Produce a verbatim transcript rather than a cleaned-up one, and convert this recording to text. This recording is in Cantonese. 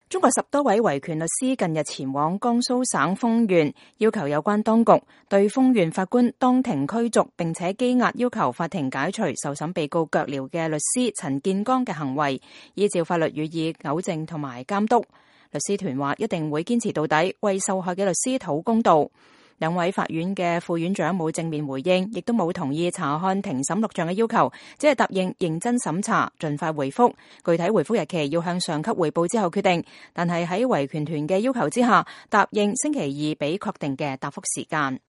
中國十多位維權律師近日前往江蘇省豐縣，要求有關當局對豐縣法官當庭驅逐並且羈押要求法庭解除受審被告腳鐐嘅律師陳建剛嘅行為，依照法律予以糾正同埋監督。律師團話一定會堅持到底，為受害嘅律師討公道。兩位法院嘅副院長冇正面回應，亦都冇同意查看庭審錄像嘅要求，只係答應認真審查，盡快回覆。具體回覆日期要向上級匯報之後決定，但係喺維權團嘅要求之下，答應星期二俾確定嘅答覆時間。